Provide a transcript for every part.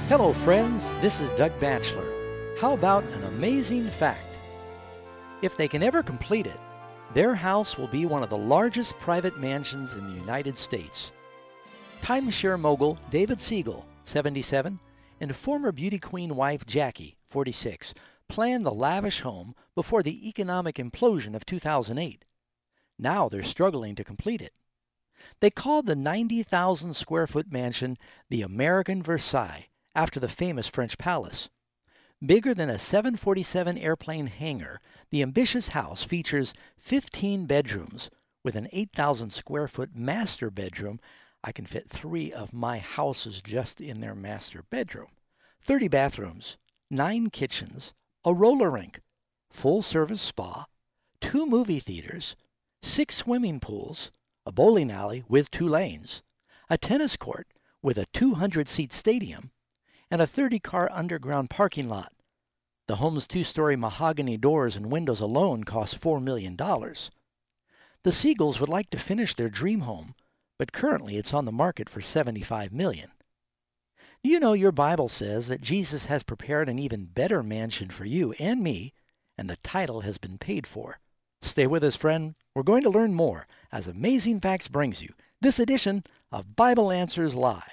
Hello friends, this is Doug Batchelor. How about an amazing fact? If they can ever complete it, their house will be one of the largest private mansions in the United States. Timeshare mogul David Siegel, 77, and former beauty queen wife Jackie, 46, planned the lavish home before the economic implosion of 2008. Now they're struggling to complete it. They called the 90,000 square foot mansion the American Versailles, after the famous French palace. Bigger than a 747 airplane hangar, the ambitious house features 15 bedrooms with an 8,000 square foot master bedroom. I can fit 3 of my houses just in their master bedroom. 30 bathrooms, 9 kitchens, a roller rink, full-service spa, 2 movie theaters, 6 swimming pools, a bowling alley with 2 lanes, a tennis court with a 200-seat stadium, and a 30-car underground parking lot. The home's 2-story mahogany doors and windows alone cost $4 million. The Siegels would like to finish their dream home, but currently it's on the market for $75 million. Do you know your Bible says that Jesus has prepared an even better mansion for you and me, and the title has been paid for? Stay with us, friend. We're going to learn more as Amazing Facts brings you this edition of Bible Answers Live.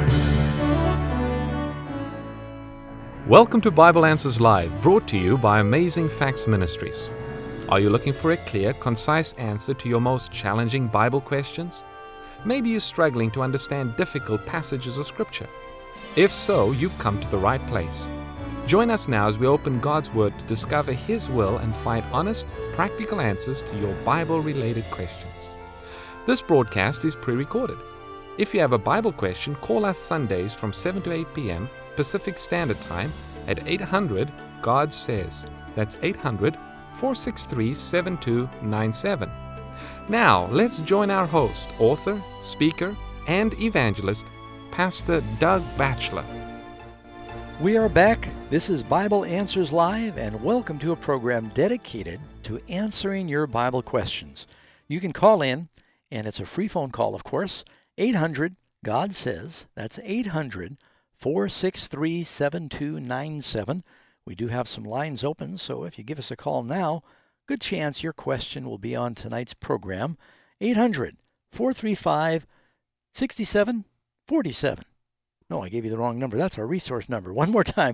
Welcome to Bible Answers Live, brought to you by Amazing Facts Ministries. Are you looking for a clear, concise answer to your most challenging Bible questions? Maybe you're struggling to understand difficult passages of Scripture. If so, you've come to the right place. Join us now as we open God's Word to discover His will and find honest, practical answers to your Bible-related questions. This broadcast is pre-recorded. If you have a Bible question, call us Sundays from 7 to 8 p.m. Pacific Standard Time at 800-GOD-SAYS. That's 800-463-7297. Now, let's join our host, author, speaker, and evangelist, Pastor Doug Batchelor. We are back. This is Bible Answers Live, and welcome to a program dedicated to answering your Bible questions. You can call in, and it's a free phone call, of course, 800-GOD-SAYS. That's 800-463-7297. We do have some lines open, so if you give us a call now, good chance your question will be on tonight's program. 800-435-6747. No, I gave you the wrong number. That's our resource number. One more time,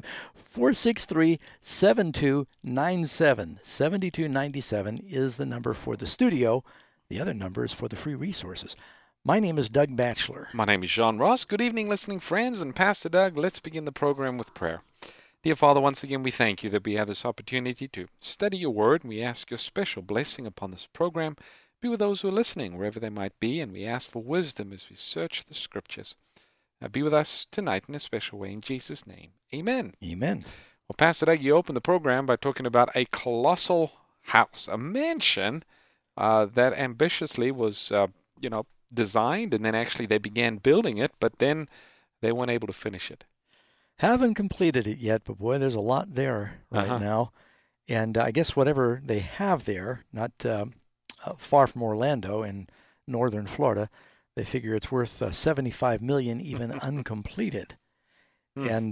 463-7297. 7297 is the number for the studio. The other number is for the free resources. My name is Doug Batchelor. My name is John Ross. Good evening, listening friends, and Pastor Doug, let's begin the program with prayer. Dear Father, once again we thank you that we have this opportunity to study your word, and we ask your special blessing upon this program. Be with those who are listening, wherever they might be, and we ask for wisdom as we search the Scriptures. Be with us tonight in a special way, in Jesus' name. Amen. Amen. Well, Pastor Doug, you opened the program by talking about a colossal house, a mansion that ambitiously was, designed, and then actually they began building it, but then they weren't able to finish it. Haven't completed it yet, but boy, there's a lot there right now. And I guess whatever they have there, not far from Orlando in northern Florida, they figure it's worth $75 million even uncompleted. And,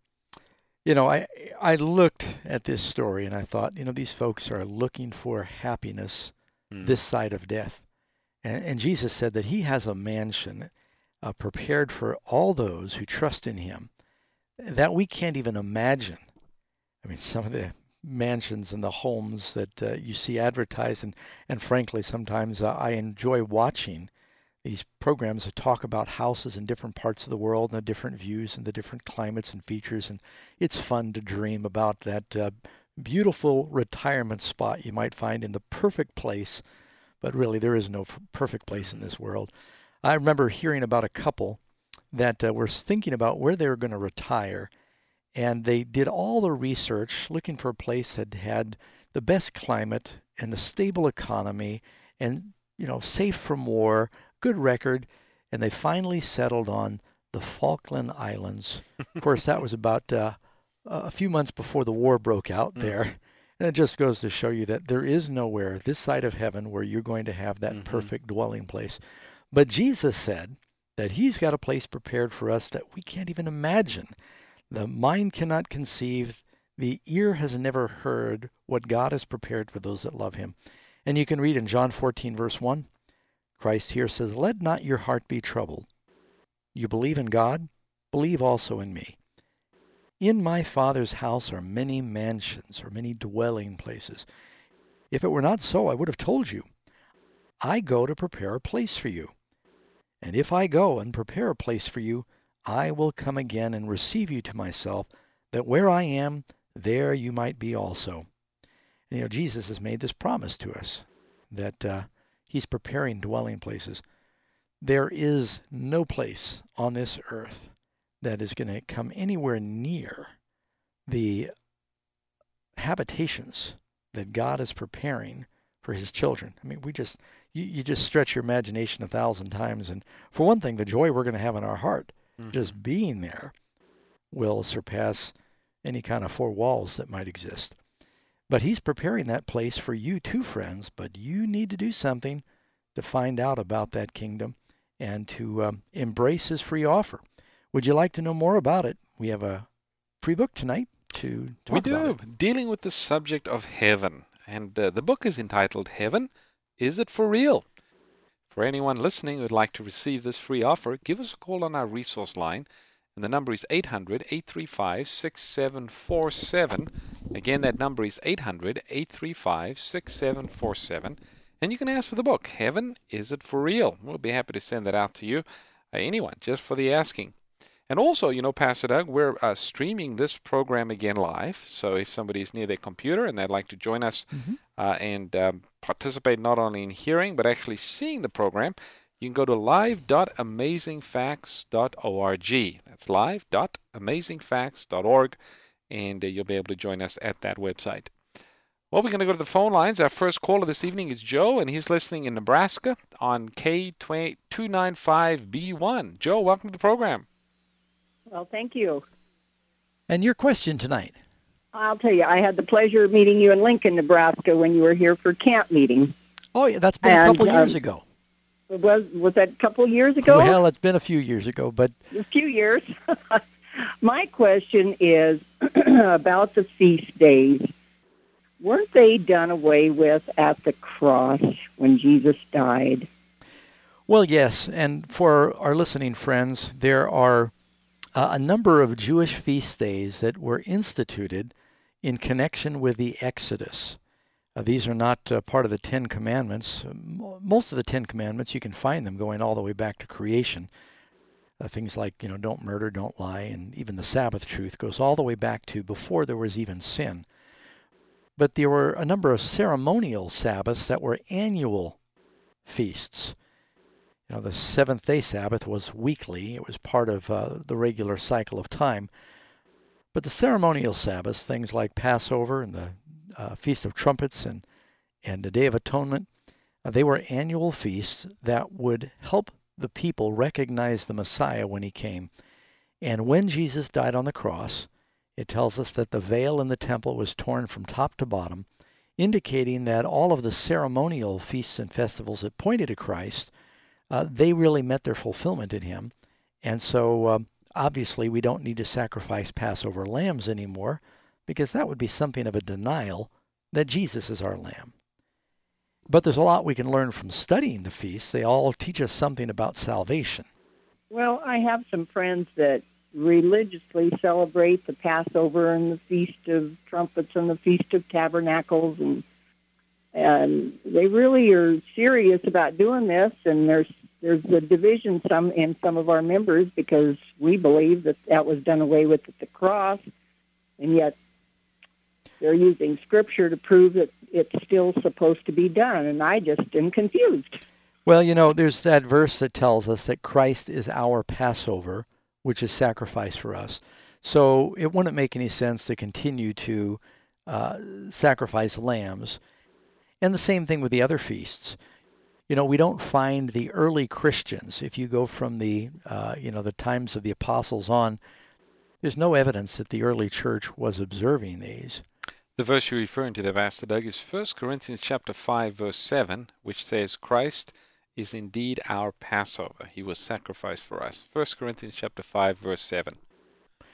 I looked at this story and I thought, these folks are looking for happiness this side of death. And Jesus said that he has a mansion prepared for all those who trust in him that we can't even imagine. I mean, some of the mansions and the homes that you see advertised, and frankly, sometimes I enjoy watching these programs that talk about houses in different parts of the world and the different views and the different climates and features, and it's fun to dream about that beautiful retirement spot you might find in the perfect place. But really, there is no perfect place in this world. I remember hearing about a couple that were thinking about where they were going to retire, and they did all the research looking for a place that had the best climate and the stable economy and, safe from war, good record, and they finally settled on the Falkland Islands. Of course, that was about a few months before the war broke out there. And it just goes to show you that there is nowhere this side of heaven where you're going to have that perfect dwelling place. But Jesus said that he's got a place prepared for us that we can't even imagine. The mind cannot conceive, the ear has never heard what God has prepared for those that love him. And you can read in John 14, verse 1, Christ here says, let not your heart be troubled. You believe in God, believe also in me. In my Father's house are many mansions, or many dwelling places. If it were not so, I would have told you. I go to prepare a place for you. And if I go and prepare a place for you, I will come again and receive you to myself, that where I am, there you might be also. And, Jesus has made this promise to us, that he's preparing dwelling places. There is no place on this earth that is going to come anywhere near the habitations that God is preparing for his children. I mean, you just stretch your imagination 1,000 times. And for one thing, the joy we're going to have in our heart, just being there, will surpass any kind of four walls that might exist. But he's preparing that place for you too, friends. But you need to do something to find out about that kingdom and to embrace his free offer. Would you like to know more about it? We have a free book tonight to talk about it. Dealing with the subject of heaven. And the book is entitled Heaven, Is It For Real? For anyone listening who would like to receive this free offer, give us a call on our resource line. And the number is 800-835-6747. Again, that number is 800-835-6747. And you can ask for the book, Heaven, Is It For Real? We'll be happy to send that out to you. Anyone, just for the asking. And also, Pastor Doug, we're streaming this program again live. So if somebody's near their computer and they'd like to join us and participate not only in hearing but actually seeing the program, you can go to live.amazingfacts.org. That's live.amazingfacts.org, and you'll be able to join us at that website. Well, we're going to go to the phone lines. Our first caller this evening is Joe, and he's listening in Nebraska on K295B1. Joe, welcome to the program. Well, thank you. And your question tonight? I'll tell you, I had the pleasure of meeting you in Lincoln, Nebraska when you were here for camp meeting. Oh, yeah, that's been a couple years ago. Was that a couple years ago? Well, it's been a few years ago, but... A few years. My question is about the feast days. Weren't they done away with at the cross when Jesus died? Well, yes, and for our listening friends, there are a number of Jewish feast days that were instituted in connection with the Exodus. These are not part of the Ten Commandments. Most of the Ten Commandments, you can find them going all the way back to creation. Things like, don't murder, don't lie, and even the Sabbath truth goes all the way back to before there was even sin. But there were a number of ceremonial Sabbaths that were annual feasts. The seventh-day Sabbath was weekly. It was part of the regular cycle of time. But the ceremonial Sabbaths, things like Passover and the Feast of Trumpets and the Day of Atonement, they were annual feasts that would help the people recognize the Messiah when he came. And when Jesus died on the cross, it tells us that the veil in the temple was torn from top to bottom, indicating that all of the ceremonial feasts and festivals that pointed to Christ, they really met their fulfillment in him. And so obviously we don't need to sacrifice Passover lambs anymore, because that would be something of a denial that Jesus is our lamb. But there's a lot we can learn from studying the feasts. They all teach us something about salvation. Well, I have some friends that religiously celebrate the Passover and the Feast of Trumpets and the Feast of Tabernacles, and they really are serious about doing this, and there's a division in some of our members because we believe that was done away with at the cross, and yet they're using Scripture to prove that it's still supposed to be done, and I just am confused. Well, there's that verse that tells us that Christ is our Passover, which is sacrificed for us. So it wouldn't make any sense to continue to sacrifice lambs. And the same thing with the other feasts. We don't find the early Christians, if you go from the times of the apostles on, there's no evidence that the early church was observing these. The verse you're referring to there, Pastor Doug, is 1 Corinthians chapter 5, verse 7, which says, Christ is indeed our Passover. He was sacrificed for us. 1 Corinthians chapter 5, verse 7.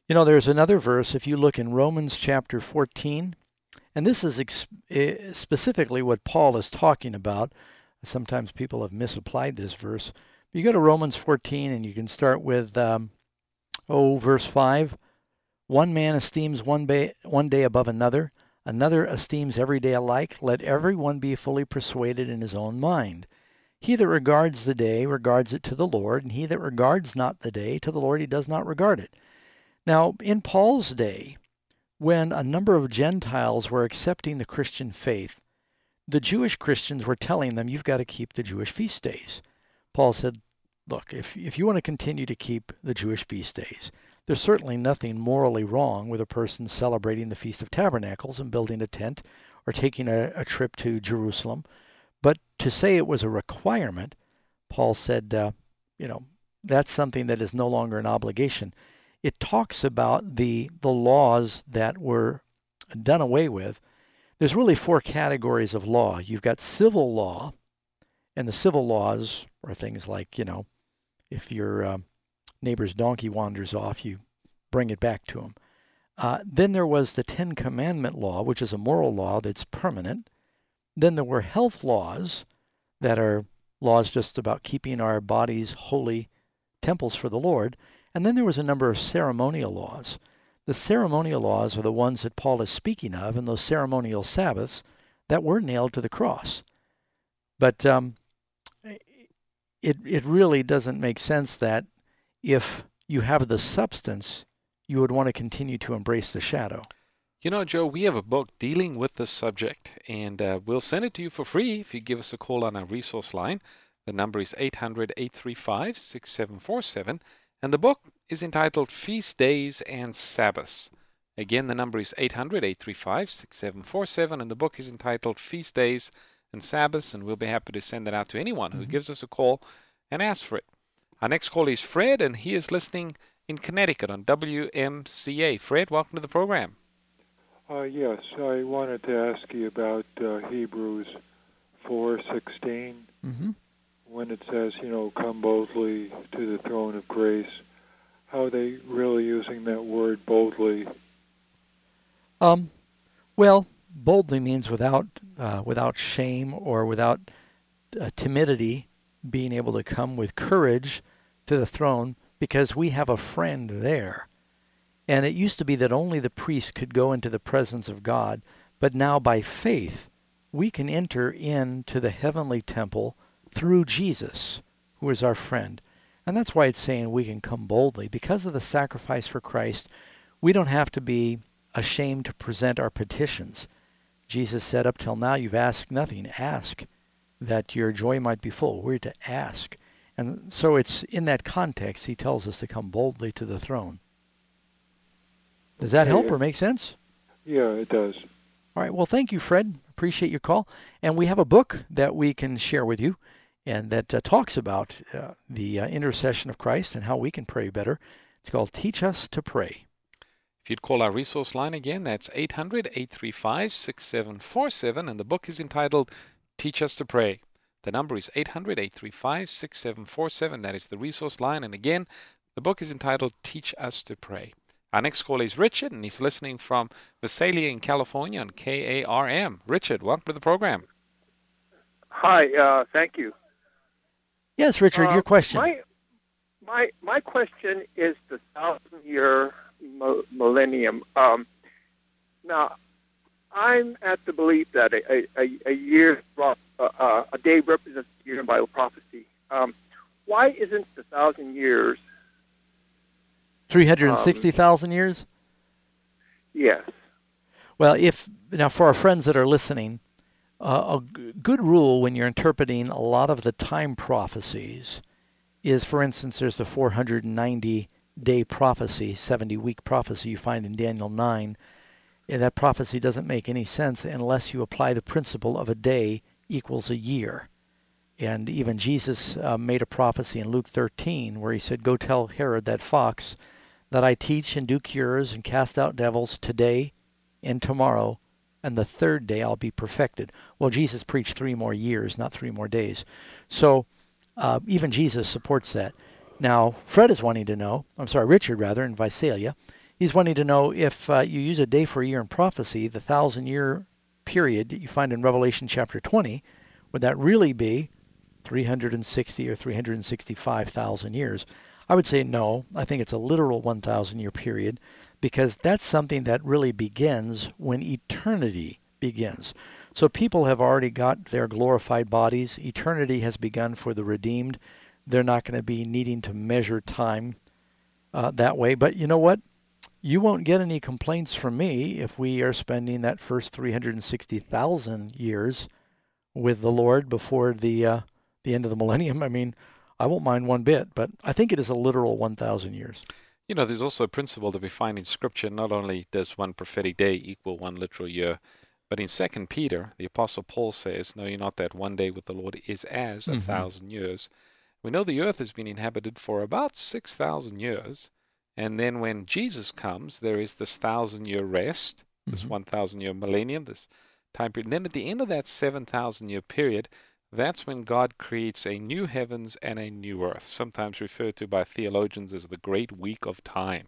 You know, there's another verse, if you look in Romans chapter 14, and this is specifically what Paul is talking about. Sometimes people have misapplied this verse. You go to Romans 14 and you can start with, verse 5. One man esteems one day above another. Another esteems every day alike. Let everyone be fully persuaded in his own mind. He that regards the day regards it to the Lord, and he that regards not the day to the Lord he does not regard it. Now, in Paul's day, when a number of Gentiles were accepting the Christian faith, the Jewish Christians were telling them, you've got to keep the Jewish feast days. Paul said, look, if you want to continue to keep the Jewish feast days, there's certainly nothing morally wrong with a person celebrating the Feast of Tabernacles and building a tent or taking a trip to Jerusalem. But to say it was a requirement, Paul said, that's something that is no longer an obligation. It talks about the laws that were done away with. There's really 4 categories of law. You've got civil law, and the civil laws are things like, if your neighbor's donkey wanders off, you bring it back to him. Then there was the 10 Commandment law, which is a moral law that's permanent. Then there were health laws that are laws just about keeping our bodies holy temples for the Lord. And then there was a number of ceremonial laws. The ceremonial laws are the ones that Paul is speaking of, and those ceremonial Sabbaths that were nailed to the cross. But it really doesn't make sense that if you have the substance, you would want to continue to embrace the shadow. You know, Joe, we have a book dealing with this subject, and we'll send it to you for free if you give us a call on our resource line. The number is 800-835-6747, and the book is entitled Feast Days and Sabbaths. Again, the number is 800-835-6747, and the book is entitled Feast Days and Sabbaths, and we'll be happy to send that out to anyone who gives us a call and asks for it. Our next call is Fred, and he is listening in Connecticut on WMCA. Fred, welcome to the program. Yes, I wanted to ask you about Hebrews 4:16, when it says, come boldly to the throne of grace. How are they really using that word boldly? Well, boldly means without shame or without timidity, being able to come with courage to the throne because we have a friend there. And it used to be that only the priest could go into the presence of God, but now by faith, we can enter into the heavenly temple through Jesus, who is our friend. And that's why it's saying we can come boldly. Because of the sacrifice for Christ, we don't have to be ashamed to present our petitions. Jesus said, up till now you've asked nothing. Ask that your joy might be full. We're to ask. And so it's in that context he tells us to come boldly to the throne. Does that help or make sense? Yeah, it does. All right. Well, thank you, Fred. Appreciate your call. And we have a book that we can share with you and that talks about the intercession of Christ and how we can pray better. It's called Teach Us to Pray. If you'd call our resource line again, that's 800-835-6747, and the book is entitled Teach Us to Pray. The number is 800-835-6747. That is the resource line. And again, the book is entitled Teach Us to Pray. Our next caller is Richard, and he's listening from Visalia in California on KARM. Richard, welcome to the program. Hi, thank you. Yes, Richard, your question. My question is the 1,000-year millennium. Now, I'm at the belief that a year, a day represents a year in Bible prophecy. Why isn't the 1,000 years 360,000 years? Yes. Well, now for our friends that are listening, a good rule when you're interpreting a lot of the time prophecies is, for instance, there's the 490-day prophecy, 70-week prophecy you find in Daniel 9. And that prophecy doesn't make any sense unless you apply the principle of a day equals a year. And even Jesus made a prophecy in Luke 13 where he said, go tell Herod that fox that I teach and do cures and cast out devils today and tomorrow, and the third day I'll be perfected. Well, Jesus preached 3 more years, not 3 more days. So even Jesus supports that. Now, Richard in Visalia, He's wanting to know if you use a day for a year in prophecy, the 1,000-year period that you find in Revelation chapter 20, would that really be 360 or 365,000 years? I would say no. I think it's a literal 1,000-year period, because that's something that really begins when eternity begins. So people have already got their glorified bodies. Eternity has begun for the redeemed. They're not going to be needing to measure time that way. But you know what? You won't get any complaints from me if we are spending that first 360,000 years with the Lord before the end of the millennium. I mean, I won't mind one bit, but I think it is a literal 1,000 years. You know, there's also a principle that we find in Scripture. Not only does one prophetic day equal one literal year, but in 2 Peter, the Apostle Paul says, "Know ye not that one day with the Lord is as 1,000 years?" We know the earth has been inhabited for about 6,000 years. And then when Jesus comes, there is this 1,000-year rest, this 1,000-year millennium, this time period. And then at the end of that 7,000-year period, that's when God creates a new heavens and a new earth, sometimes referred to by theologians as the great week of time.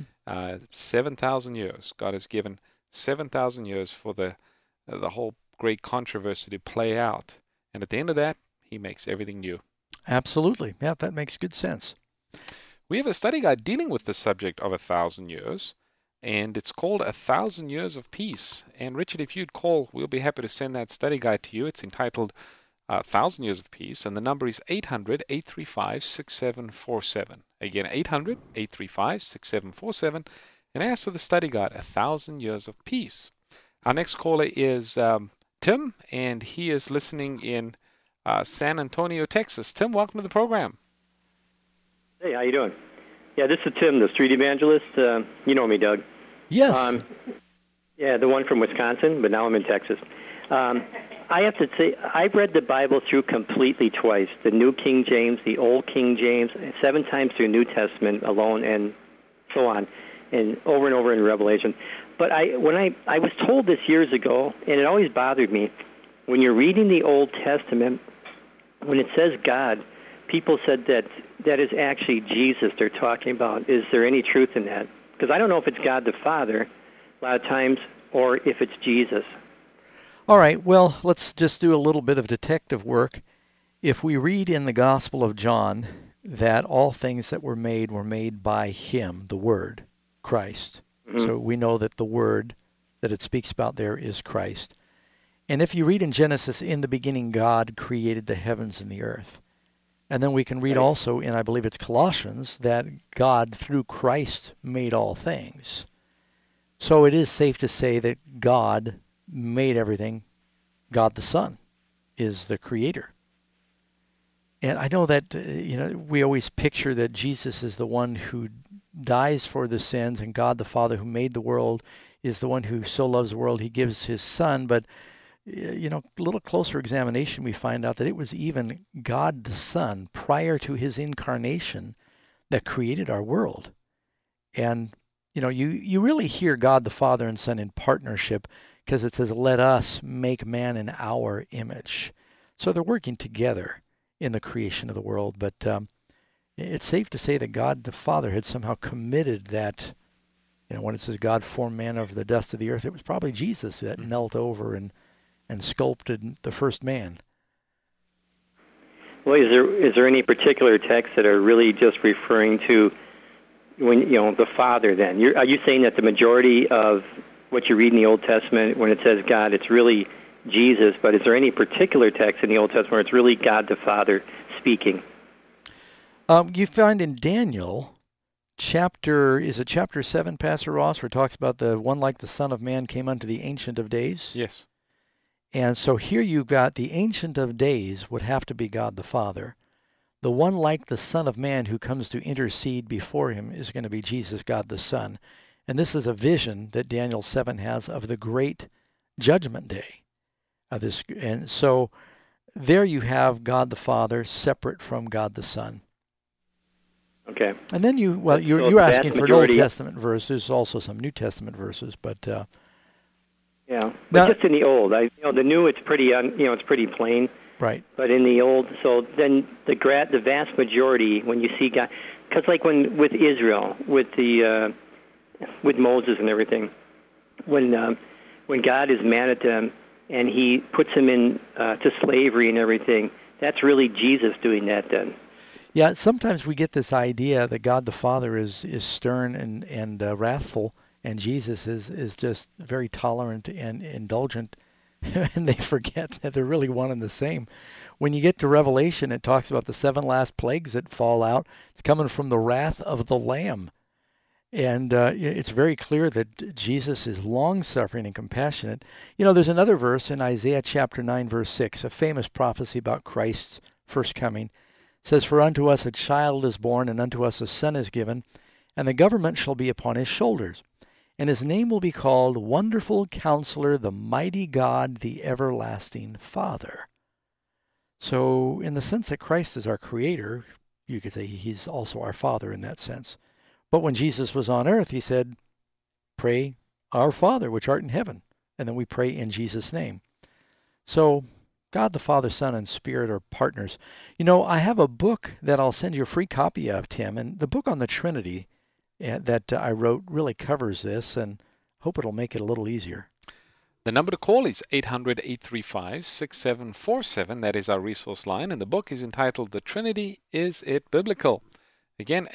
7,000 years. God has given 7,000 years for the whole great controversy to play out. And at the end of that, he makes everything new. Absolutely. Yeah, that makes good sense. We have a study guide dealing with the subject of 1,000 years, and it's called 1,000 Years of Peace. And Richard, if you'd call, we'll be happy to send that study guide to you. It's entitled 1,000 Years of Peace, and the number is 800-835-6747. Again, 800-835-6747, and ask for the study guide, 1,000 Years of Peace. Our next caller is Tim, and he is listening in San Antonio, Texas. Tim, welcome to the program. Hey, how you doing? Yeah, this is Tim, the street evangelist. You know me, Doug. Yes. Yeah, the one from Wisconsin, but now I'm in Texas. I have to say, I've read the Bible through completely twice, the New King James, the Old King James, 7 times through New Testament alone, and so on, and over in Revelation. But when I was told this years ago, and it always bothered me, when you're reading the Old Testament, when it says God, people said that is actually Jesus they're talking about. Is there any truth in that? Because I don't know if it's God the Father a lot of times or if it's Jesus. All right, well, let's just do a little bit of detective work. If we read in the Gospel of John that all things that were made by him, the Word, Christ. So we know that the Word that it speaks about there is Christ. And if you read in Genesis, in the beginning God created the heavens and the earth. And then we can read also in, I believe it's Colossians, that God through Christ made all things. So it is safe to say that God made everything. God the Son is the creator. And I know that, we always picture that Jesus is the one who dies for the sins, and God the Father who made the world is the one who so loves the world he gives his Son. But a little closer examination, we find out that it was even God the Son, prior to his incarnation, that created our world. And, you really hear God the Father and Son in partnership, because it says, let us make man in our image. So they're working together in the creation of the world. But it's safe to say that God the Father had somehow committed that, when it says God formed man of the dust of the earth, it was probably Jesus that knelt over and sculpted the first man. Well, is there any particular texts that are really just referring to the Father? Then are you saying that the majority of what you read in the Old Testament, when it says God, it's really Jesus? But is there any particular text in the Old Testament where it's really God the Father speaking? You find in Daniel, chapter 7, Pastor Ross, where it talks about the one like the Son of Man came unto the Ancient of Days. Yes. And so here you've got the Ancient of Days would have to be God the Father. The one like the Son of Man who comes to intercede before him is going to be Jesus, God the Son. And this is a vision that Daniel 7 has of the great judgment day. And so there you have God the Father separate from God the Son. Okay. And then you're asking for an Old Testament verse. There's also some New Testament verses, but yeah, but just in the Old, the New, it's pretty, it's pretty plain. Right. But in the Old, so then the vast majority, when you see God, because like with Israel, with the with Moses and everything. When God is mad at them and he puts them in to slavery and everything, that's really Jesus doing that then. Yeah, sometimes we get this idea that God the Father is stern and wrathful, and Jesus is just very tolerant and indulgent, and they forget that they're really one and the same. When you get to Revelation, it talks about the 7 last plagues that fall out. It's coming from the wrath of the Lamb. And it's very clear that Jesus is long-suffering and compassionate. You know, there's another verse in Isaiah chapter 9, verse 6, a famous prophecy about Christ's first coming. It says, "For unto us a child is born, and unto us a son is given, and the government shall be upon his shoulders. And his name will be called Wonderful Counselor, the Mighty God, the Everlasting Father." So in the sense that Christ is our creator, you could say he's also our Father in that sense. But when Jesus was on earth, he said, "Pray, our Father, which art in heaven." And then we pray in Jesus' name. So God the Father, Son, and Spirit are partners. You know, I have a book that I'll send you a free copy of, Tim, and the book on the Trinity that I wrote really covers this, and hope it'll make it a little easier. The number to call is 800-835-6747. That is our resource line, and the book is entitled The Trinity, Is It Biblical? Again,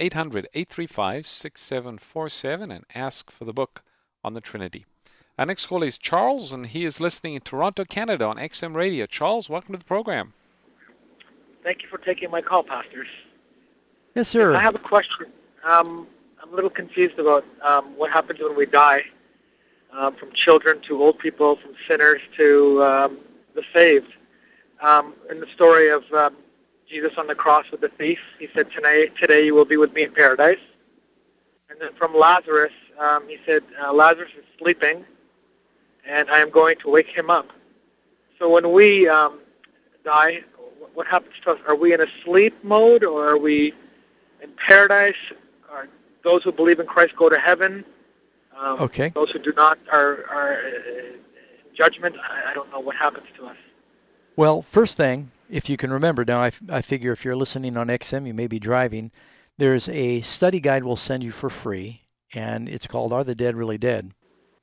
800-835-6747, and ask for the book on the Trinity. Our next call is Charles, and he is listening in Toronto, Canada on XM Radio. Charles, welcome to the program. Thank you for taking my call, pastors. Yes, sir. I have a question. I'm a little confused about what happens when we die, from children to old people, from sinners to the saved. In the story of Jesus on the cross with the thief, he said, today you will be with me in paradise. And then from Lazarus, he said, Lazarus is sleeping, and I am going to wake him up. So when we die, what happens to us? Are we in a sleep mode, or are we in paradise? Are those who believe in Christ go to heaven? Okay. Those who do not are in judgment. I don't know what happens to us. Well, first thing, if you can remember, now I figure if you're listening on XM, you may be driving, there's a study guide we'll send you for free, and it's called Are the Dead Really Dead?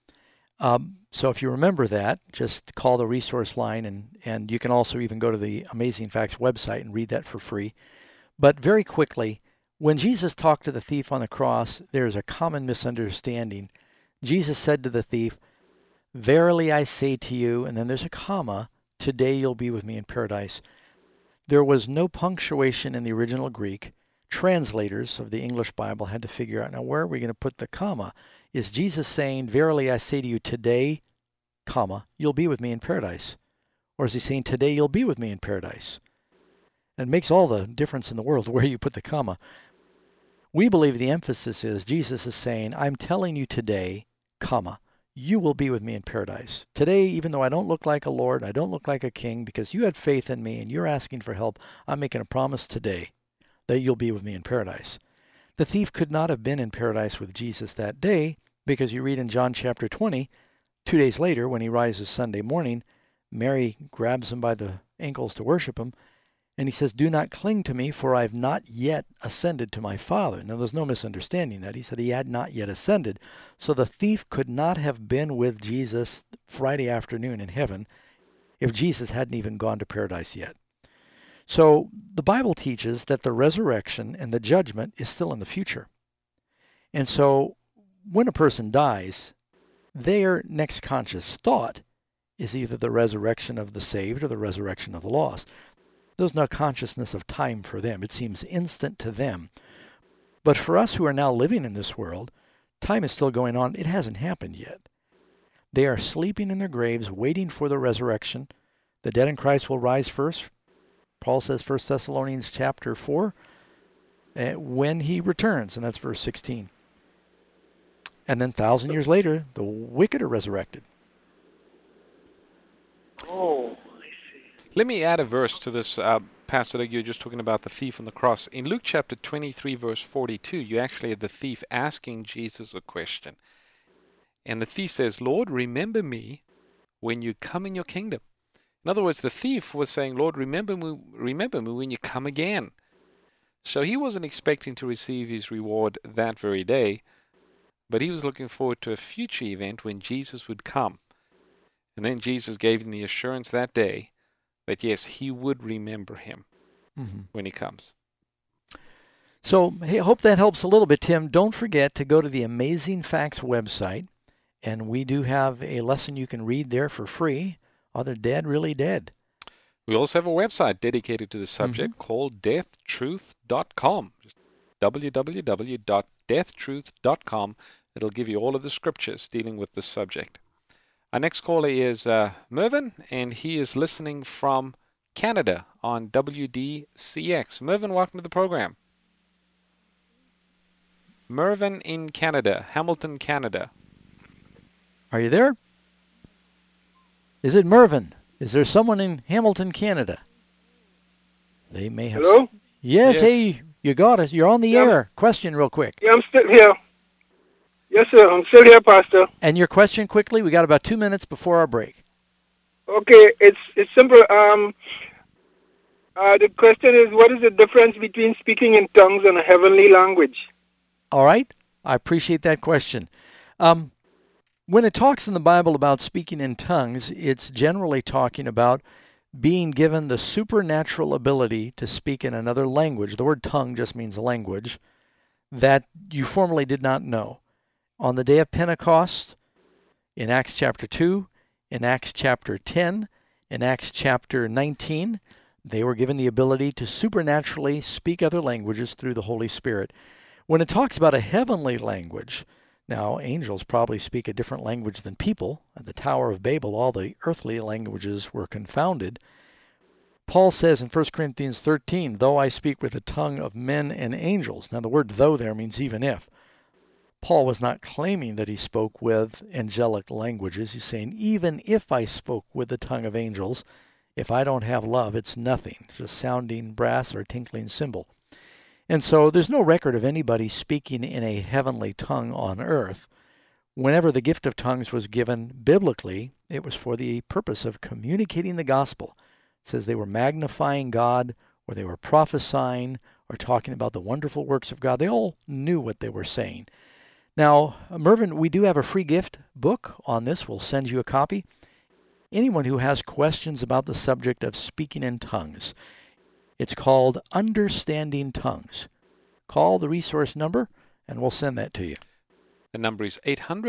So if you remember that, just call the resource line, and you can also even go to the Amazing Facts website and read that for free. But very quickly, when Jesus talked to the thief on the cross, there's a common misunderstanding. Jesus said to the thief, "Verily I say to you," and then there's a comma, "today you'll be with me in paradise." There was no punctuation in the original Greek. Translators of the English Bible had to figure out, now where are we going to put the comma? Is Jesus saying, "Verily I say to you, today, comma, you'll be with me in paradise"? Or is he saying, "Today you'll be with me in paradise"? It makes all the difference in the world where you put the comma. We believe the emphasis is Jesus is saying, "I'm telling you today, comma, you will be with me in paradise. Today, even though I don't look like a Lord, I don't look like a king, because you had faith in me and you're asking for help, I'm making a promise today that you'll be with me in paradise." The thief could not have been in paradise with Jesus that day, because you read in John chapter 20, 2 days later, when he rises Sunday morning, Mary grabs him by the ankles to worship him, and he says, "Do not cling to me, for I have not yet ascended to my Father." Now, there's no misunderstanding that. He said he had not yet ascended. So the thief could not have been with Jesus Friday afternoon in heaven if Jesus hadn't even gone to paradise yet. So the Bible teaches that the resurrection and the judgment is still in the future. And so when a person dies, their next conscious thought is either the resurrection of the saved or the resurrection of the lost. There's no consciousness of time for them. It seems instant to them. But for us who are now living in this world, time is still going on. It hasn't happened yet. They are sleeping in their graves, waiting for the resurrection. The dead in Christ will rise first. Paul says, 1 Thessalonians chapter 4, when he returns, and that's verse 16. And then 1,000 years later, the wicked are resurrected. Oh, I see. Let me add a verse to this passage that you're just talking about, the thief on the cross. In Luke chapter 23, verse 42, you actually have the thief asking Jesus a question. And the thief says, "Lord, remember me when you come in your kingdom." In other words, the thief was saying, "Lord, remember me when you come again." So he wasn't expecting to receive his reward that very day, but he was looking forward to a future event when Jesus would come. And then Jesus gave him the assurance that day that, yes, he would remember him when he comes. So, hey, I hope that helps a little bit, Tim. Don't forget to go to the Amazing Facts website, and we do have a lesson you can read there for free. Are the dead really dead? We also have a website dedicated to the subject called deathtruth.com. www.deathtruth.com. It'll give you all of the scriptures dealing with this subject. Our next caller is Mervyn, and he is listening from Canada on WDCX. Mervyn, welcome to the program. Mervyn in Canada, Hamilton, Canada. Are you there? Is it Mervyn? Is there someone in Hamilton, Canada? They may have... Hello? Yes, hey, you got it. You're on the air. Question real quick. Yeah, I'm still here. Yes, sir. I'm still here, Pastor. And your question quickly. We got about 2 minutes before our break. Okay, it's simple. The question is, what is the difference between speaking in tongues and a heavenly language? All right. I appreciate that question. When it talks in the Bible about speaking in tongues, it's generally talking about being given the supernatural ability to speak in another language. The word tongue just means a language that you formerly did not know. On the day of Pentecost, in Acts chapter 2, in Acts chapter 10, in Acts chapter 19, they were given the ability to supernaturally speak other languages through the Holy Spirit. When it talks about a heavenly language, now angels probably speak a different language than people. At the Tower of Babel, all the earthly languages were confounded. Paul says in 1 Corinthians 13, though I speak with the tongue of men and angels. Now the word though there means even if. Paul was not claiming that he spoke with angelic languages. He's saying, even if I spoke with the tongue of angels, if I don't have love, it's nothing. It's just sounding brass or a tinkling cymbal. And so there's no record of anybody speaking in a heavenly tongue on earth. Whenever the gift of tongues was given biblically, it was for the purpose of communicating the gospel. It says they were magnifying God, or they were prophesying, or talking about the wonderful works of God. They all knew what they were saying. Now, Mervyn, we do have a free gift book on this. We'll send you a copy. Anyone who has questions about the subject of speaking in tongues, it's called Understanding Tongues. Call the resource number, and we'll send that to you. The number is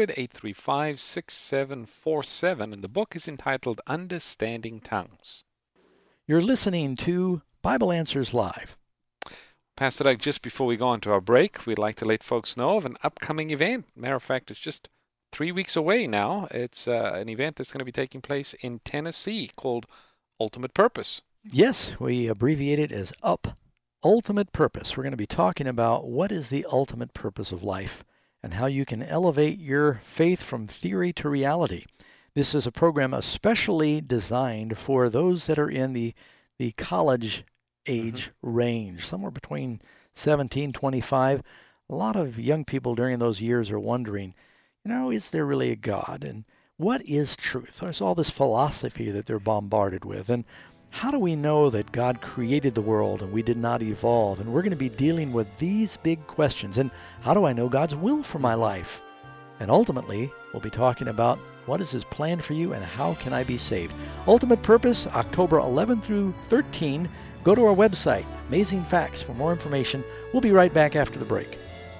800-835-6747, and the book is entitled Understanding Tongues. You're listening to Bible Answers Live. Pastor Doug, just before we go on to our break, we'd like to let folks know of an upcoming event. Matter of fact, it's just 3 weeks away now. It's an event that's going to be taking place in Tennessee called Ultimate Purpose. Yes, we abbreviate it as UP, Ultimate Purpose. We're going to be talking about what is the ultimate purpose of life and how you can elevate your faith from theory to reality. This is a program especially designed for those that are in the college age range, somewhere between 17, 25. A lot of young people during those years are wondering, is there really a God? And what is truth? There's all this philosophy that they're bombarded with. And how do we know that God created the world and we did not evolve? And we're going to be dealing with these big questions. And how do I know God's will for my life? And ultimately, we'll be talking about what is His plan for you and how can I be saved? Ultimate Purpose, October 11 through 13. Go to our website, Amazing Facts, for more information. We'll be right back after the break.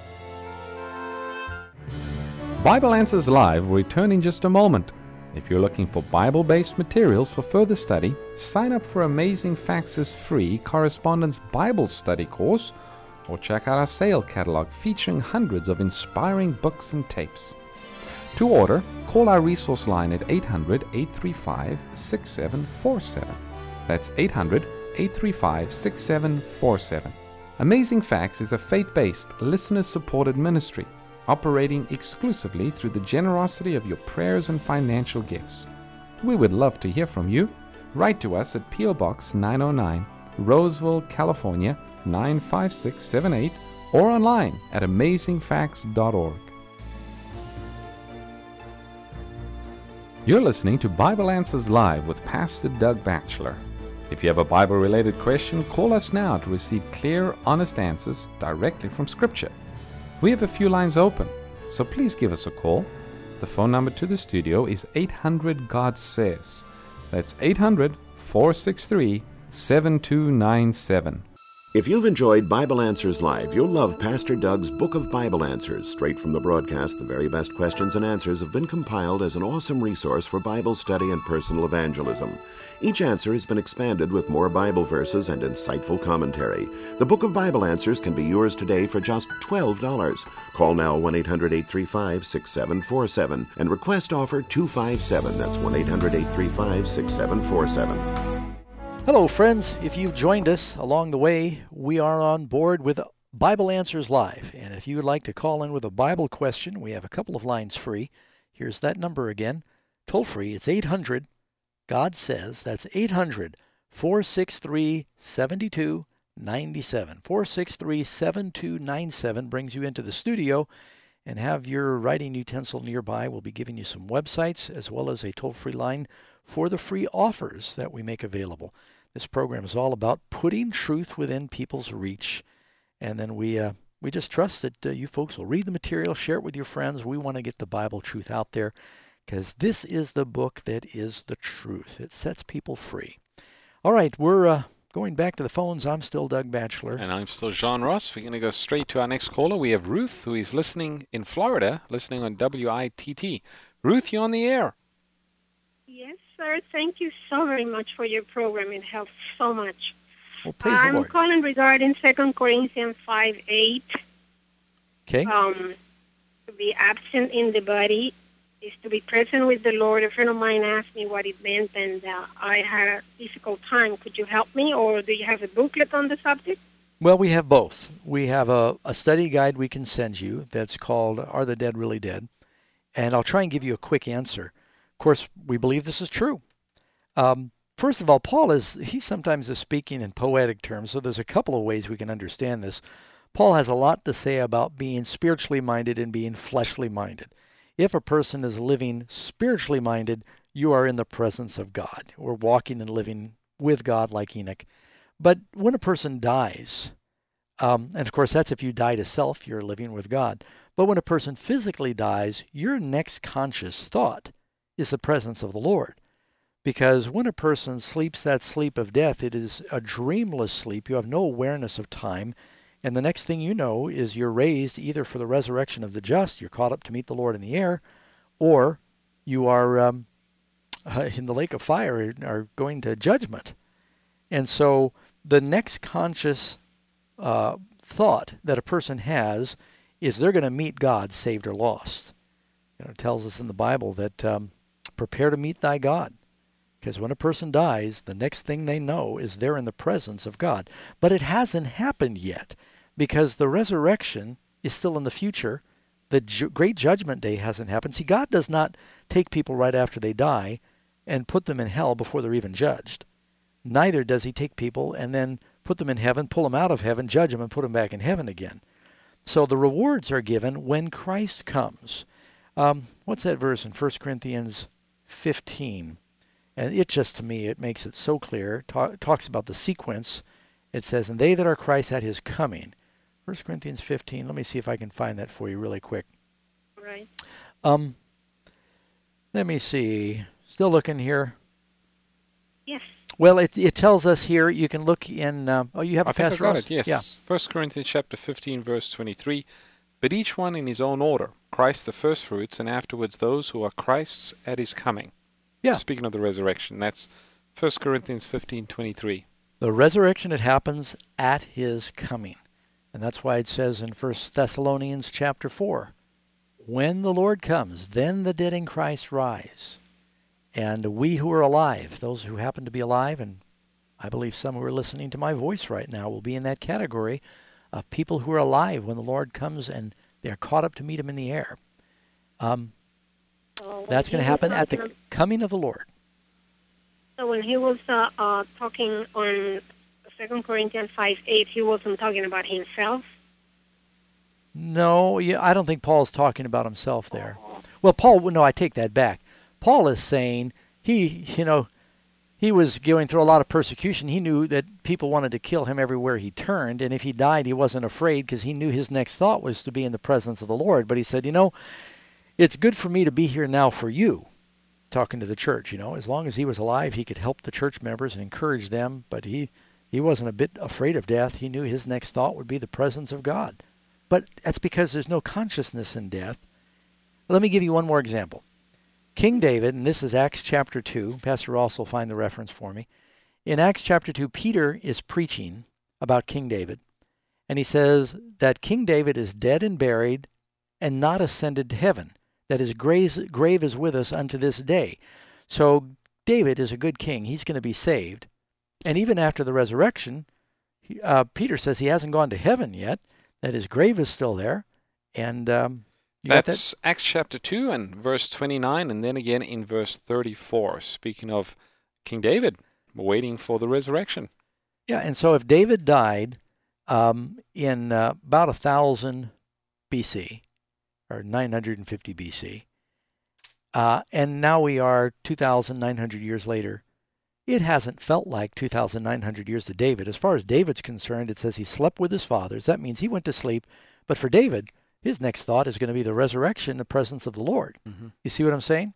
Bible Answers Live will return in just a moment. If you're looking for Bible-based materials for further study, sign up for Amazing Facts' free Correspondence Bible Study course, or check out our sale catalog featuring hundreds of inspiring books and tapes. To order, call our resource line at 800-835-6747. That's 800-835-6747. Amazing Facts is a faith-based, listener-supported ministry operating exclusively through the generosity of your prayers and financial gifts. We would love to hear from you. Write to us at P.O. Box 909, Roseville, California 95678, or online at amazingfacts.org. You're listening to Bible Answers Live with Pastor Doug Batchelor. If you have a Bible-related question, call us now to receive clear, honest answers directly from Scripture. We have a few lines open. So please give us a call. The phone number to the studio is 800 God Says. That's 800-463-7297. If you've enjoyed Bible Answers Live, you'll love Pastor Doug's Book of Bible Answers. Straight from the broadcast, the very best questions and answers have been compiled as an awesome resource for Bible study and personal evangelism. Each answer has been expanded with more Bible verses and insightful commentary. The Book of Bible Answers can be yours today for just $12. Call now 1-800-835-6747 and request offer 257. That's 1-800-835-6747. Hello, friends. If you've joined us along the way, we are on board with Bible Answers Live. And if you would like to call in with a Bible question, we have a couple of lines free. Here's that number again. Toll free, it's 800 God Says. That's 800-463-7297. 463-7297 brings you into the studio, and have your writing utensil nearby. We'll be giving you some websites as well as a toll-free line for the free offers that we make available. This program is all about putting truth within people's reach, and then we just trust that you folks will read the material, share it with your friends. We want to get the Bible truth out there because this is the book that is the truth. It sets people free. All right, we're going back to the phones. I'm still Doug Batchelor. And I'm still John Ross. We're going to go straight to our next caller. We have Ruth, who is listening in Florida, listening on WITT. Ruth, you're on the air. Yes, sir. Thank you so very much for your program. It helps so much. Well, praise the Lord. I'm calling regarding 2 Corinthians 5:8. Okay. To be absent in the body is to be present with the Lord. A friend of mine asked me what it meant, and I had a difficult time. Could you help me, or do you have a booklet on the subject? Well, we have both. We have a study guide we can send you that's called Are the Dead Really Dead? And I'll try and give you a quick answer. Of course, we believe this is true. First of all, Paul he sometimes is speaking in poetic terms, so there's a couple of ways we can understand this. Paul has a lot to say about being spiritually minded and being fleshly minded. If a person is living spiritually minded, you are in the presence of God. We're walking and living with God like Enoch. But when a person dies, and of course that's if you die to self, you're living with God. But when a person physically dies, your next conscious thought is the presence of the Lord. Because when a person sleeps that sleep of death, it is a dreamless sleep. You have no awareness of time. And the next thing you know is you're raised either for the resurrection of the just, you're caught up to meet the Lord in the air, or you are in the lake of fire, are going to judgment. And so the next conscious thought that a person has is they're going to meet God, saved or lost. It tells us in the Bible that prepare to meet thy God. Because when a person dies, the next thing they know is they're in the presence of God. But it hasn't happened yet, because the resurrection is still in the future. The great judgment day hasn't happened. See, God does not take people right after they die and put them in hell before they're even judged. Neither does he take people and then put them in heaven, pull them out of heaven, judge them, and put them back in heaven again. So the rewards are given when Christ comes. What's that verse in 1 Corinthians 15? And it just, to me, it makes it so clear. Talks about the sequence. It says, and they that are Christ at his coming. 1 Corinthians 15. Let me see if I can find that for you really quick. Right. Let me see. Still looking here. Yes. Well, it tells us here, you can look in, you have a I think I Pastor got Ross? it, yes. Yeah. 1 Corinthians chapter 15, verse 23. But each one in his own order, Christ the firstfruits, and afterwards those who are Christ's at his coming. Yeah. Speaking of the resurrection, that's 1 Corinthians 15:23. The resurrection, it happens at his coming. And that's why it says in 1 Thessalonians chapter 4, when the Lord comes, then the dead in Christ rise. And we who are alive, those who happen to be alive, and I believe some who are listening to my voice right now will be in that category of people who are alive when the Lord comes and they're caught up to meet him in the air. That's going to happen at the coming of the Lord. So when he was talking on 2 Corinthians 5:8, he wasn't talking about himself? No, I don't think Paul's talking about himself there. Well, Paul, no, I take that back. Paul is saying he he was going through a lot of persecution. He knew that people wanted to kill him everywhere he turned, and if he died, he wasn't afraid because he knew his next thought was to be in the presence of the Lord. But he said, it's good for me to be here now for you, talking to the church. As long as he was alive, he could help the church members and encourage them, but he wasn't a bit afraid of death. He knew his next thought would be the presence of God. But that's because there's no consciousness in death. Let me give you one more example. King David, and this is Acts chapter 2. Pastor Ross will find the reference for me. In Acts chapter 2, Peter is preaching about King David, and he says that King David is dead and buried and not ascended to heaven, that his grave is with us unto this day. So David is a good king. He's going to be saved. And even after the resurrection, Peter says he hasn't gone to heaven yet, that his grave is still there. And that's Acts chapter 2 and verse 29, and then again in verse 34, speaking of King David waiting for the resurrection. Yeah, and so if David died in about 1000 BC, or 950 BC, and now we are 2,900 years later, it hasn't felt like 2,900 years to David. As far as David's concerned, it says he slept with his fathers. That means he went to sleep. But for David, his next thought is going to be the resurrection, the presence of the Lord. Mm-hmm. You see what I'm saying?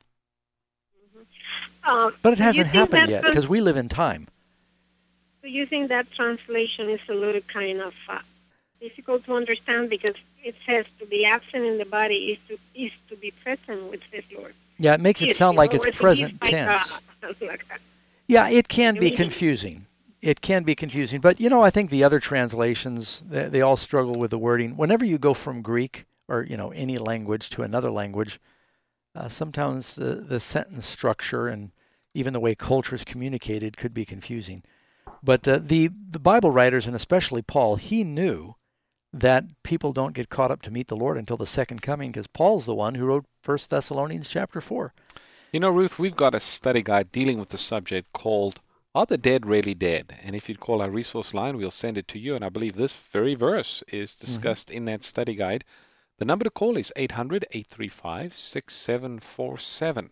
Mm-hmm. But it hasn't happened yet because we live in time. Do you think that translation is a little kind of difficult to understand because it says to be absent in the body is to be present with his Lord? Yeah, it makes it sound like it's present tense. Like that. Yeah, it can be confusing. It can be confusing. But, I think the other translations, they all struggle with the wording. Whenever you go from Greek or, any language to another language, sometimes the sentence structure and even the way culture is communicated could be confusing. But the Bible writers, and especially Paul, he knew that people don't get caught up to meet the Lord until the second coming, because Paul's the one who wrote 1 Thessalonians chapter 4. Ruth, we've got a study guide dealing with the subject called Are the Dead Really Dead? And if you'd call our resource line, we'll send it to you. And I believe this very verse is discussed in that study guide. The number to call is 800-835-6747.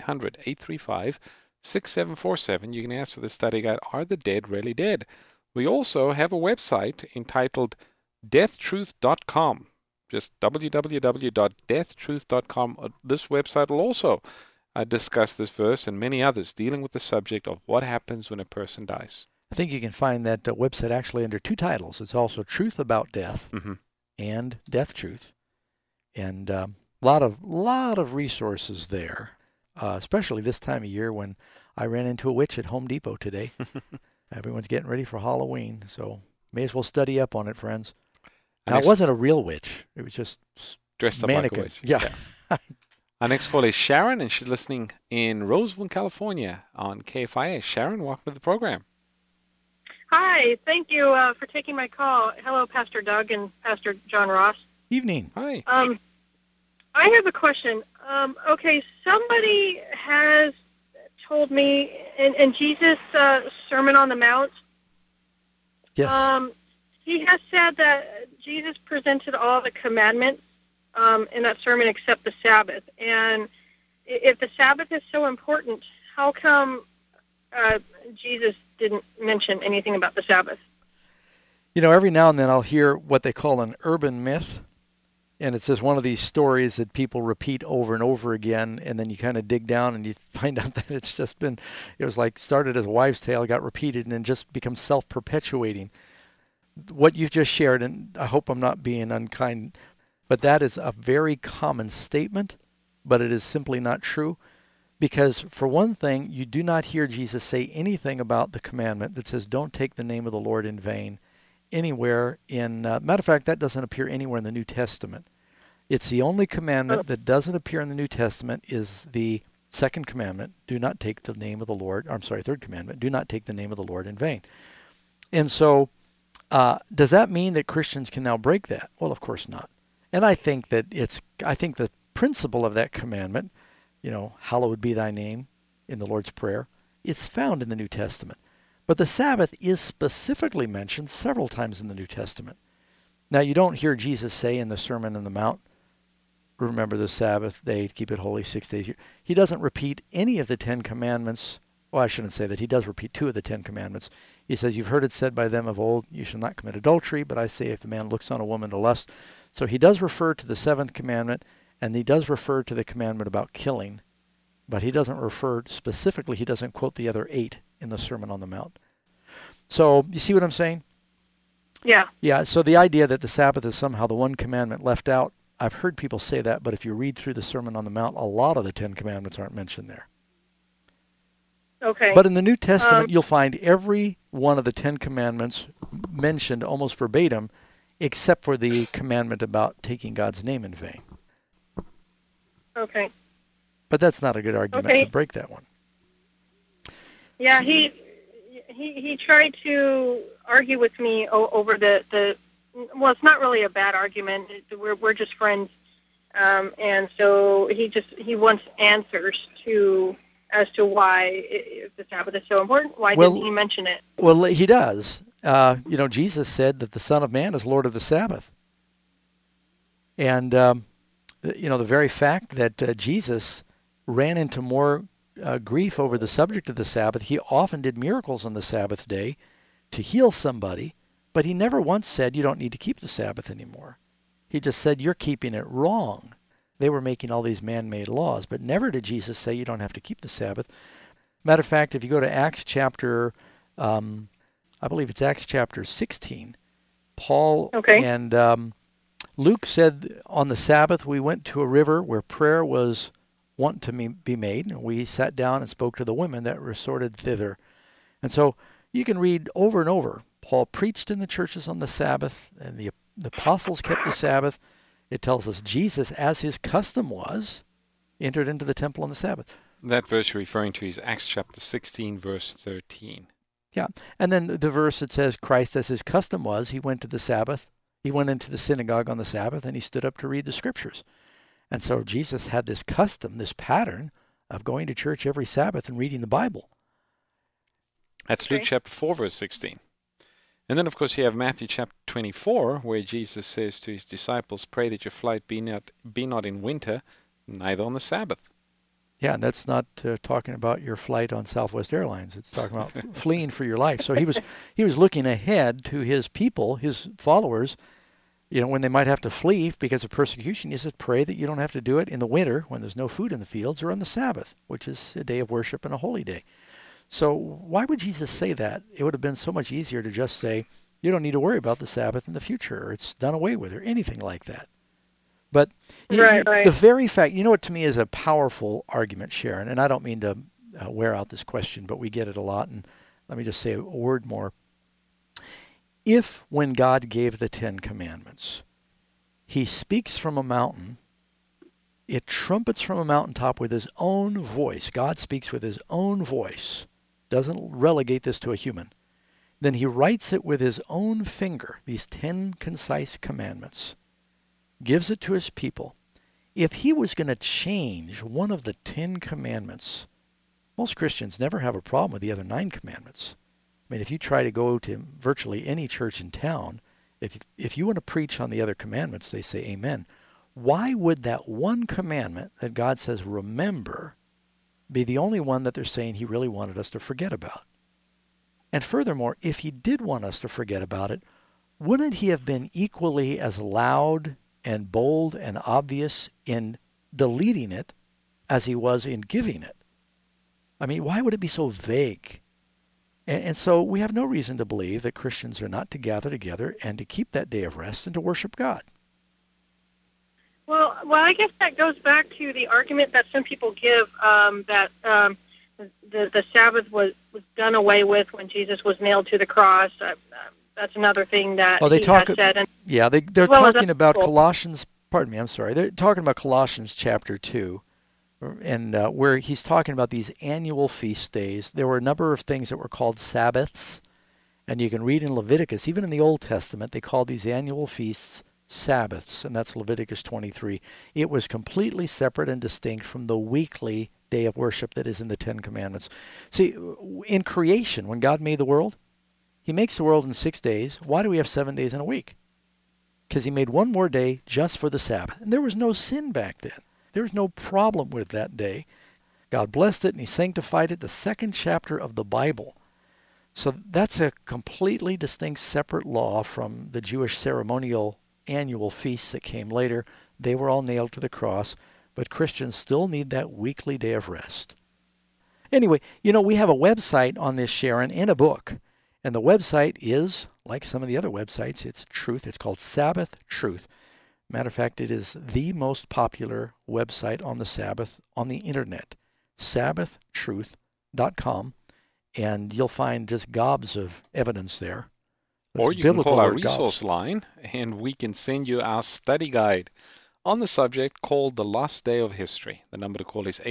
800-835-6747. You can answer the study guide, Are the Dead Really Dead? We also have a website entitled deathtruth.com. Just www.deathtruth.com. This website will also discuss this verse and many others dealing with the subject of what happens when a person dies. I think you can find that website actually under two titles. It's also Truth About Death and Death Truth. And a lot of resources there, especially this time of year when I ran into a witch at Home Depot today. Everyone's getting ready for Halloween, so may as well study up on it, friends. Now, it wasn't a real witch. It was just dressed up mannequin. Like a witch. Yeah. Our next call is Sharon, and she's listening in Roseville, California on KFIA. Sharon, welcome to the program. Hi, thank you for taking my call. Hello, Pastor Doug and Pastor John Ross. Evening. Hi. I have a question. Okay, somebody has told me in Jesus' Sermon on the Mount, yes. He has said that Jesus presented all the commandments in that sermon except the Sabbath. And if the Sabbath is so important, how come Jesus didn't mention anything about the Sabbath? Every now and then I'll hear what they call an urban myth. And it's just one of these stories that people repeat over and over again. And then you kind of dig down and you find out that it was like started as a wives' tale, got repeated, and then just becomes self-perpetuating. What you've just shared, and I hope I'm not being unkind, but that is a very common statement, but it is simply not true. Because for one thing, you do not hear Jesus say anything about the commandment that says, don't take the name of the Lord in vain anywhere in, matter of fact, that doesn't appear anywhere in the New Testament. It's the only commandment that doesn't appear in the New Testament is the second commandment, do not take the name of the Lord, third commandment, do not take the name of the Lord in vain. And so, does that mean that Christians can now break that? Well, of course not. And I think the principle of that commandment, hallowed be thy name in the Lord's Prayer, is found in the New Testament. But the Sabbath is specifically mentioned several times in the New Testament. Now, you don't hear Jesus say in the Sermon on the Mount, remember the Sabbath day, keep it holy 6 days. He doesn't repeat any of the 10 Commandments Well, I shouldn't say that. He does repeat 2 of the 10 commandments. He says, you've heard it said by them of old, you shall not commit adultery, but I say if a man looks on a woman to lust. So he does refer to the 7th commandment, and he does refer to the commandment about killing, but he doesn't refer specifically, he doesn't quote the other 8 in the Sermon on the Mount. So you see what I'm saying? Yeah. Yeah, so the idea that the Sabbath is somehow the one commandment left out, I've heard people say that, but if you read through the Sermon on the Mount, a lot of the 10 commandments aren't mentioned there. Okay. But in the New Testament, you'll find every one of the 10 commandments mentioned almost verbatim, except for the commandment about taking God's name in vain. Okay. But that's not a good argument to break that one. Yeah, he tried to argue with me over the well, it's not really a bad argument. We're just friends, and so he wants answers as to why if the Sabbath is so important. Why didn't he mention it? Well, he does. Jesus said that the Son of Man is Lord of the Sabbath, and the very fact that Jesus ran into more grief over the subject of the Sabbath. He often did miracles on the Sabbath day to heal somebody, but he never once said you don't need to keep the Sabbath anymore. He just said you're keeping it wrong. They were making all these man-made laws, but never did Jesus say you don't have to keep the Sabbath. Matter of fact, if you go to Acts chapter, I believe it's Acts chapter 16, Paul and Luke said on the Sabbath we went to a river where prayer was wont to be made, and we sat down and spoke to the women that resorted thither. And so you can read over and over, Paul preached in the churches on the Sabbath, and the apostles kept the Sabbath. It tells us Jesus, as his custom was, entered into the temple on the Sabbath. That verse you're referring to is Acts chapter 16, verse 13. Yeah, and then the verse that says Christ, as his custom was, he went to the Sabbath. He went into the synagogue on the Sabbath, and he stood up to read the Scriptures. And so Jesus had this custom, this pattern of going to church every Sabbath and reading the Bible. That's Luke chapter 4, verse 16. And then, of course, you have Matthew chapter 24, where Jesus says to his disciples, pray that your flight be not in winter, neither on the Sabbath. Yeah, and that's not talking about your flight on Southwest Airlines. It's talking about fleeing for your life. So he was looking ahead to his people, his followers, when they might have to flee because of persecution. He says, pray that you don't have to do it in the winter when there's no food in the fields, or on the Sabbath, which is a day of worship and a holy day. So why would Jesus say that? It would have been so much easier to just say, you don't need to worry about the Sabbath in the future, or it's done away with, or anything like that. But the very fact, what to me is a powerful argument, Sharon, and I don't mean to wear out this question, but we get it a lot, and let me just say a word more. If when God gave the 10 Commandments, he speaks from a mountain, it trumpets from a mountaintop with his own voice, God speaks with his own voice, doesn't relegate this to a human, then he writes it with his own finger, these 10 concise commandments, gives it to his people. If he was going to change one of the 10 commandments, most Christians never have a problem with the other 9 commandments. I mean, if you try to go to virtually any church in town, if you want to preach on the other commandments, they say amen. Why would that one commandment that God says remember be the only one that they're saying he really wanted us to forget about? And furthermore, if he did want us to forget about it, wouldn't he have been equally as loud and bold and obvious in deleting it as he was in giving it? I mean, why would it be so vague? And so we have no reason to believe that Christians are not to gather together and to keep that day of rest and to worship God. Well, I guess that goes back to the argument that some people give that the Sabbath was done away with when Jesus was nailed to the cross. That's another thing that he has said. And they're talking about Colossians. Pardon me, I'm sorry. They're talking about Colossians chapter 2, and where he's talking about these annual feast days. There were a number of things that were called Sabbaths, and you can read in Leviticus, even in the Old Testament, they called these annual feasts Sabbaths, and that's Leviticus 23. It was completely separate and distinct from the weekly day of worship that is in the 10 Commandments. See, in creation, when God made the world, he makes the world in 6 days. Why do we have 7 days in a week? Because he made one more day just for the Sabbath. And there was no sin back then. There was no problem with that day. God blessed it and he sanctified it, the second chapter of the Bible. So that's a completely distinct separate law from the Jewish ceremonial annual feasts that came later. They were all nailed to the cross, but Christians still need that weekly day of rest. Anyway, we have a website on this, Sharon, and a book. And the website is, like some of the other websites, it's truth. It's called Sabbath Truth. Matter of fact, it is the most popular website on the Sabbath on the internet, sabbathtruth.com, and you'll find just gobs of evidence there. Or you can call our resource line, and we can send you our study guide on the subject called The Lost Day of History. The number to call is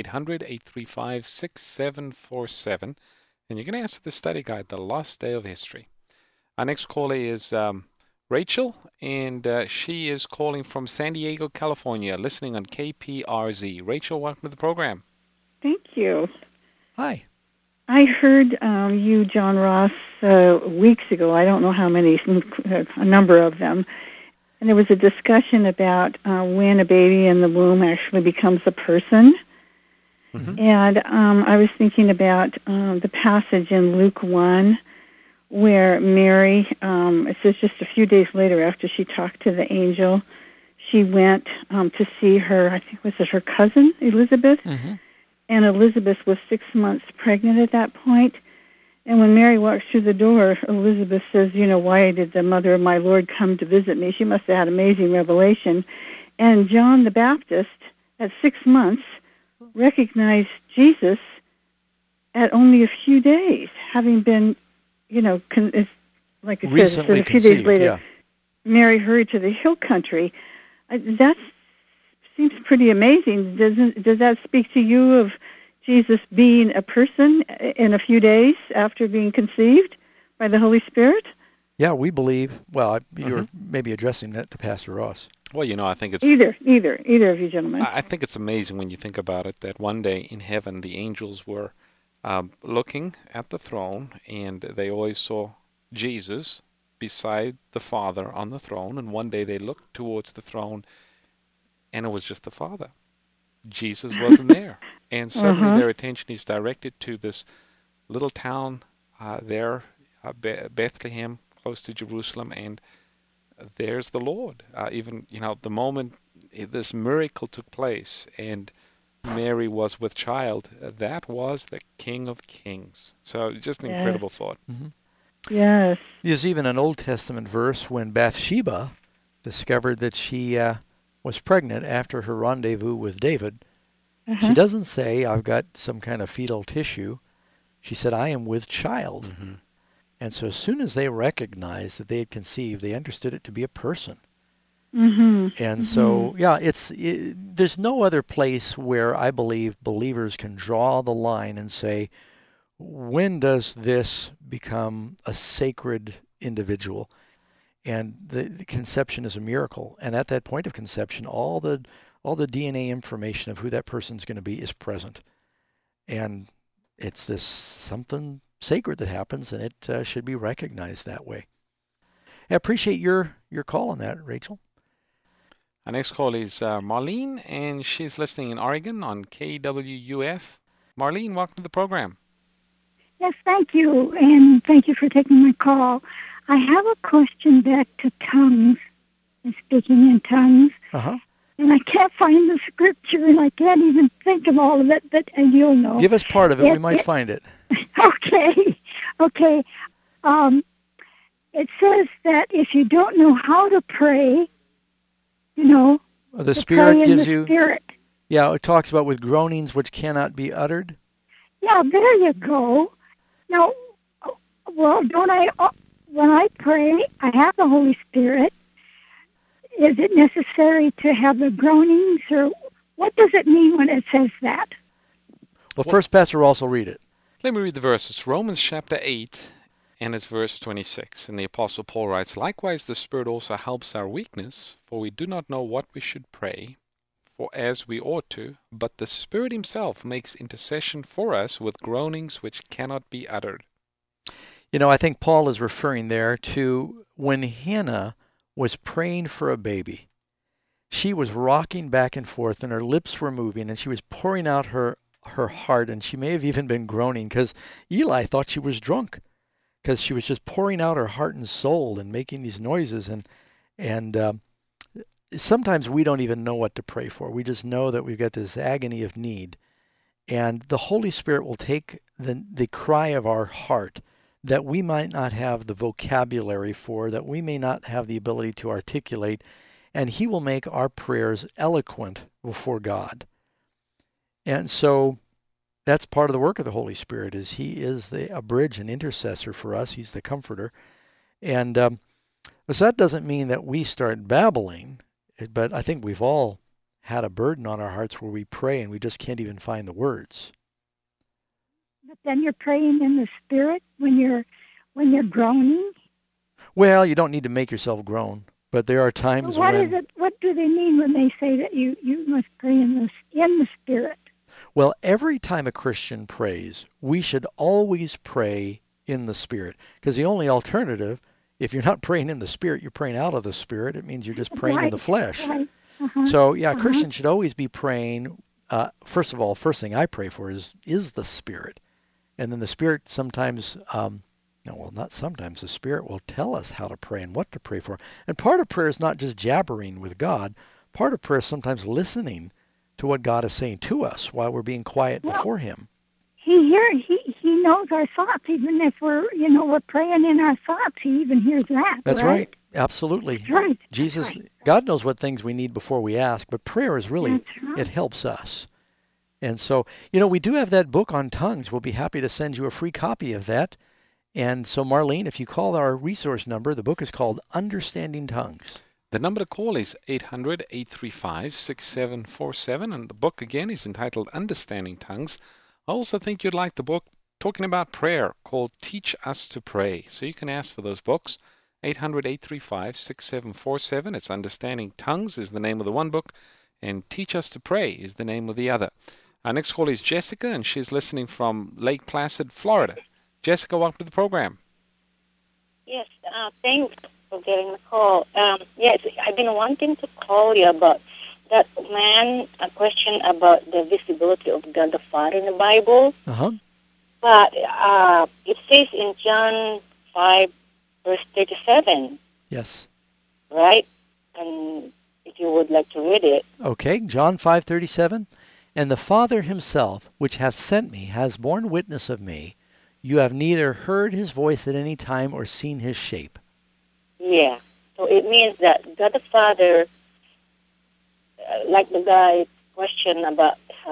800-835-6747, and you can answer the study guide, The Lost Day of History. Our next caller is Rachel, and she is calling from San Diego, California, listening on KPRZ. Rachel, welcome to the program. Thank you. Hi. I heard you, John Ross, weeks ago, I don't know how many, a number of them, and there was a discussion about when a baby in the womb actually becomes a person. Mm-hmm. And I was thinking about the passage in Luke 1 where Mary, it says just a few days later after she talked to the angel, she went to see her, I think, was it her cousin, Elizabeth? Mm-hmm. And Elizabeth was 6 months pregnant at that point. And when Mary walks through the door, Elizabeth says, why did the mother of my Lord come to visit me? She must have had amazing revelation. And John the Baptist, at 6 months, recognized Jesus at only a few days, having been, like it says, a few days later, yeah. Mary hurried to the hill country. That seems pretty amazing. Does that speak to you of Jesus being a person in a few days after being conceived by the Holy Spirit? Yeah, we believe. Well, you're maybe addressing that to Pastor Ross. Well, I think it's... Either of you gentlemen. I think it's amazing when you think about it that one day in heaven the angels were looking at the throne, and they always saw Jesus beside the Father on the throne, and one day they looked towards the throne, and it was just the Father. Jesus wasn't there. And suddenly their attention is directed to this little town there, Bethlehem, close to Jerusalem, and there's the Lord. The moment this miracle took place and Mary was with child, that was the King of Kings. So just an incredible thought. Mm-hmm. Yes. There's even an Old Testament verse when Bathsheba discovered that she was pregnant after her rendezvous with David. She doesn't say, I've got some kind of fetal tissue. She said, I am with child. Mm-hmm. And so as soon as they recognized that they had conceived, they understood it to be a person. Mm-hmm. And so, there's no other place where I believe believers can draw the line and say, when does this become a sacred individual? And the conception is a miracle. And at that point of conception, all the DNA information of who that person's going to be is present. And it's this something sacred that happens, and it should be recognized that way. I appreciate your call on that, Rachel. Our next call is Marlene, and she's listening in Oregon on KWUF. Marlene, welcome to the program. Yes, thank you, and thank you for taking my call. I have a question back to tongues and speaking in tongues. And I can't find the scripture, and I can't even think of all of it, but you'll know. Give us part of it. We might find it. Okay. It says that if you don't know how to pray, the Spirit gives you... Spirit. Yeah, it talks about with groanings which cannot be uttered. Yeah, there you go. Now, don't I... When I pray, I have the Holy Spirit. Is it necessary to have the groanings, or what does it mean when it says that? Well, first, Pastor Ross will read it. Let me read the verse. It's Romans chapter 8, and it's verse 26. And the Apostle Paul writes, Likewise, the Spirit also helps our weakness, for we do not know what we should pray for as we ought to, but the Spirit himself makes intercession for us with groanings which cannot be uttered. I think Paul is referring there to when Hannah was praying for a baby. She was rocking back and forth, and her lips were moving, and she was pouring out her her heart, and she may have even been groaning because Eli thought she was drunk because she was just pouring out her heart and soul and making these noises. And sometimes we don't even know what to pray for. We just know that we've got this agony of need. And the Holy Spirit will take the cry of our heart that we might not have the vocabulary for, that we may not have the ability to articulate, and he will make our prayers eloquent before God. And so that's part of the work of the Holy Spirit, is he is a bridge and intercessor for us. He's the comforter. And so that doesn't mean that we start babbling, but I think we've all had a burden on our hearts where we pray and we just can't even find the words. But then you're praying in the Spirit when you're groaning? Well, you don't need to make yourself groan, but there are times when... What do they mean when they say that you must pray in the Spirit? Well, every time a Christian prays, we should always pray in the Spirit. Because the only alternative, if you're not praying in the Spirit, you're praying out of the Spirit. It means you're just praying in the flesh. Right. So, Christians should always be praying. First of all, first thing I pray for is the Spirit. And then the Spirit sometimes, not sometimes, the Spirit will tell us how to pray and what to pray for. And part of prayer is not just jabbering with God. Part of prayer is sometimes listening to what God is saying to us while we're being quiet before him. He knows our thoughts, even if we're praying in our thoughts. He even hears that. That's right. Absolutely. That's right. Jesus, God knows what things we need before we ask, but prayer is really, it helps us. And so, we do have that book on tongues. We'll be happy to send you a free copy of that. And so, Marlene, if you call our resource number, the book is called Understanding Tongues. The number to call is 800-835-6747, and the book again is entitled Understanding Tongues. I also think you'd like the book talking about prayer called Teach Us to Pray. So you can ask for those books. 800-835-6747. It's Understanding Tongues is the name of the one book, and Teach Us to Pray is the name of the other. Our next call is Jessica, and she's listening from Lake Placid, Florida. Jessica, welcome to the program. Yes, thanks for getting the call. Yes, I've been wanting to call you about that a question about the visibility of God the Father in the Bible. But it says in John 5, verse 37. Yes. Right? And if you would like to read it. Okay, John 5:37. And the Father himself, which hath sent me, has borne witness of me. You have neither heard his voice at any time or seen his shape. Yeah. So it means that God the Father, like the guy question about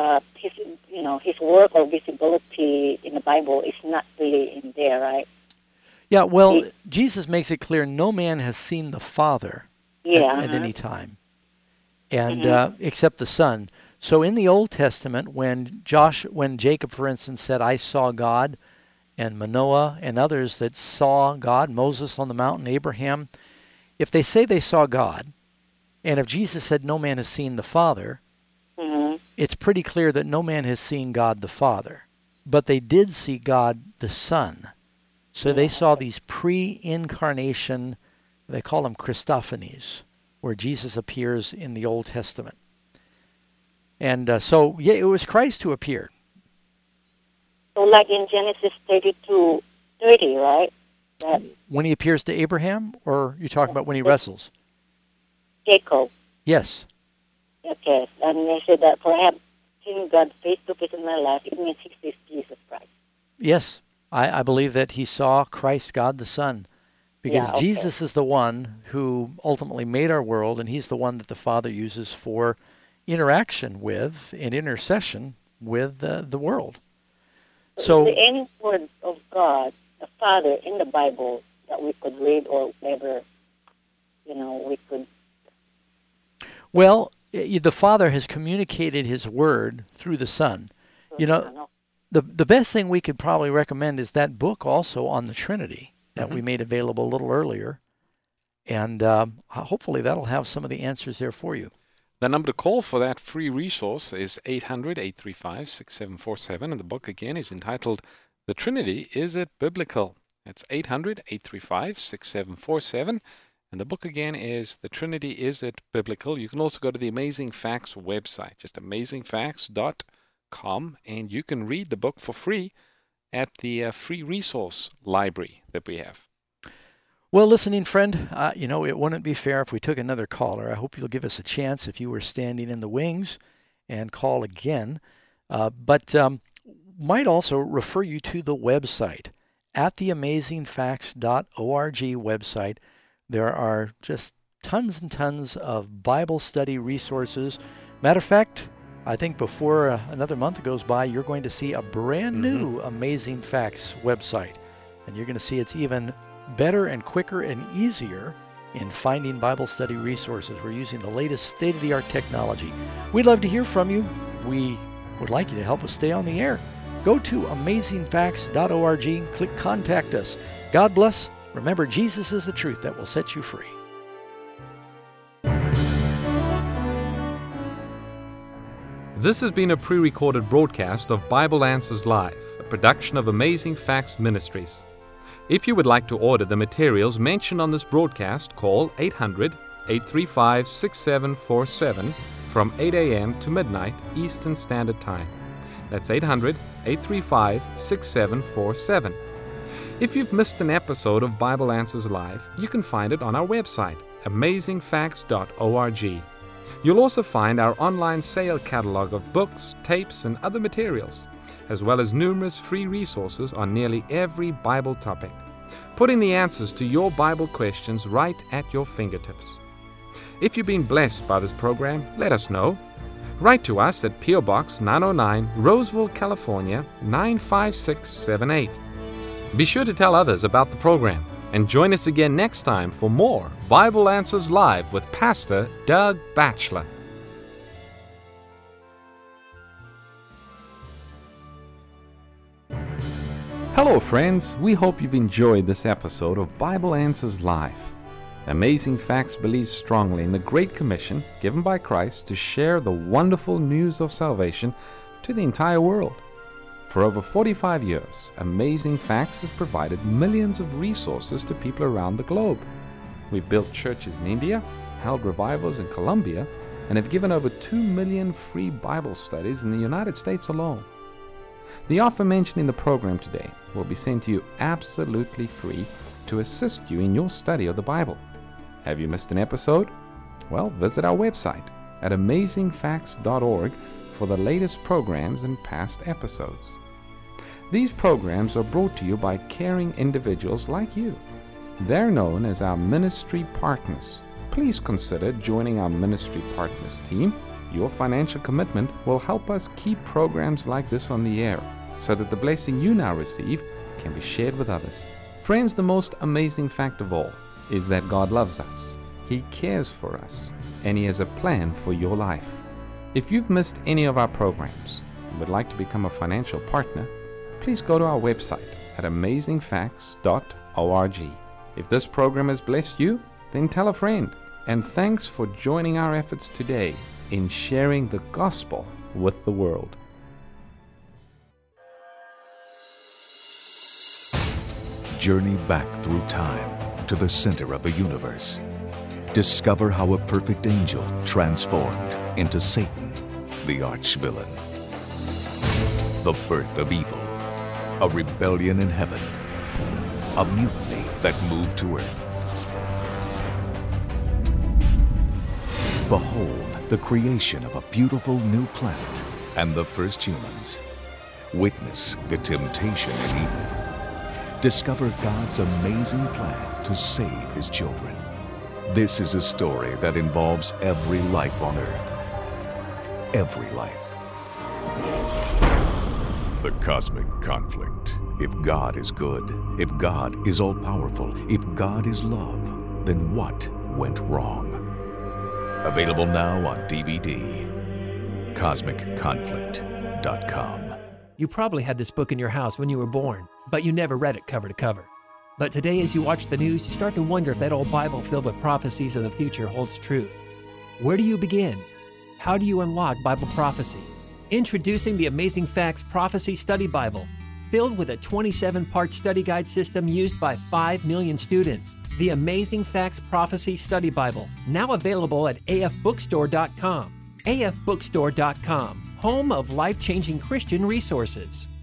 his work or visibility in the Bible is not really in there, right? Yeah, well, Jesus makes it clear no man has seen the Father at any time, and except the Son. So in the Old Testament, when Jacob, for instance, said, I saw God, and Manoah and others that saw God, Moses on the mountain, Abraham, if they say they saw God, and if Jesus said no man has seen the Father, it's pretty clear that no man has seen God the Father. But they did see God the Son. So they saw these pre-incarnation, they call them Christophanies, where Jesus appears in the Old Testament. And it was Christ who appeared. So like in Genesis 32:30, right? When he appears to Abraham, or you're talking about when he wrestles? Jacob. Yes. Okay, and they said that for I have seen God face to face in my life, it means he sees Jesus Christ. Yes, I believe that he saw Christ, God the Son, because Jesus is the one who ultimately made our world, and he's the one that the Father uses for interaction with and intercession with the world. So, is there any word of God, the Father, in the Bible that we could read or whatever, we could... Well, the Father has communicated his word through the Son. The best thing we could probably recommend is that book also on the Trinity that we made available a little earlier. And hopefully that'll have some of the answers there for you. The number to call for that free resource is 800-835-6747, and the book again is entitled The Trinity, Is It Biblical? It's 800-835-6747, and the book again is The Trinity, Is It Biblical? You can also go to the Amazing Facts website, just amazingfacts.com. amazingfacts.org, and you can read the book for free at the free resource library that we have. Well, listening friend, it wouldn't be fair if we took another caller. I hope you'll give us a chance if you were standing in the wings and call again. But might also refer you to the website. At the amazingfacts.org website, there are just tons and tons of Bible study resources. Matter of fact, I think before another month goes by, you're going to see a brand new Amazing Facts website. And you're going to see it's even better and quicker and easier in finding Bible study resources. We're using the latest state-of-the-art technology. We'd love to hear from you. We would like you to help us stay on the air. Go to amazingfacts.org and click Contact Us. God bless. Remember, Jesus is the truth that will set you free. This has been a pre-recorded broadcast of Bible Answers Live, a production of Amazing Facts Ministries. If you would like to order the materials mentioned on this broadcast, call 800-835-6747 from 8 a.m. to midnight Eastern Standard Time. That's 800-835-6747. If you've missed an episode of Bible Answers Live, you can find it on our website, amazingfacts.org. You'll also find our online sale catalog of books, tapes, and other materials, as well as numerous free resources on nearly every Bible topic, putting the answers to your Bible questions right at your fingertips. If you've been blessed by this program, let us know. Write to us at P.O. Box 909, Roseville, California, 95678. Be sure to tell others about the program, and join us again next time for more Bible Answers Live with Pastor Doug Batchelor. Hello, friends. We hope you've enjoyed this episode of Bible Answers Live. Amazing Facts believes strongly in the Great Commission given by Christ to share the wonderful news of salvation to the entire world. For over 45 years, Amazing Facts has provided millions of resources to people around the globe. We've built churches in India, held revivals in Colombia, and have given over 2 million free Bible studies in the United States alone. The offer mentioned in the program today will be sent to you absolutely free to assist you in your study of the Bible. Have you missed an episode? Well, visit our website at amazingfacts.org for the latest programs and past episodes. These programs are brought to you by caring individuals like you. They're known as our ministry partners. Please consider joining our ministry partners team. Your financial commitment will help us keep programs like this on the air so that the blessing you now receive can be shared with others. Friends, the most amazing fact of all is that God loves us. He cares for us, and He has a plan for your life. If you've missed any of our programs and would like to become a financial partner, please go to our website at amazingfacts.org. If this program has blessed you, then tell a friend. And thanks for joining our efforts today in sharing the gospel with the world. Journey back through time to the center of the universe. Discover how a perfect angel transformed into Satan, the arch-villain. The birth of evil, a rebellion in heaven, a mutiny that moved to earth. Behold the creation of a beautiful new planet and the first humans. Witness the temptation in Eden. Discover God's amazing plan to save His children. This is a story that involves every life on earth. Every life. The cosmic conflict. If God is good, if God is all-powerful, if God is love, then what went wrong? Available now on DVD. CosmicConflict.com. You probably had this book in your house when you were born, but you never read it cover to cover. But today, as you watch the news, you start to wonder if that old Bible filled with prophecies of the future holds true. Where do you begin? How do you unlock Bible prophecy? Introducing the Amazing Facts Prophecy Study Bible, filled with a 27-part study guide system used by 5 million students. The Amazing Facts Prophecy Study Bible, now available at afbookstore.com. afbookstore.com. home of life-changing Christian resources.